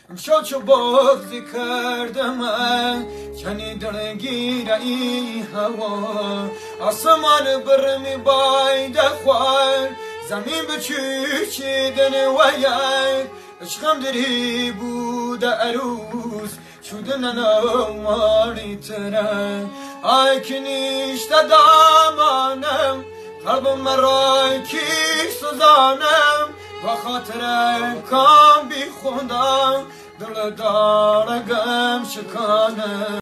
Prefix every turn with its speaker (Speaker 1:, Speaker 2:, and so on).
Speaker 1: امشب چو بغضی کردم کنی دلگیر ای هوا آسمان برمی باید خواه زمین بچیدن ویای عشقم دری بود عروس شدن نماری تره ای کنیشت دامانم قلبم مرای کی سوزانم و خاطر کام بی خودم دل دارگم شکانم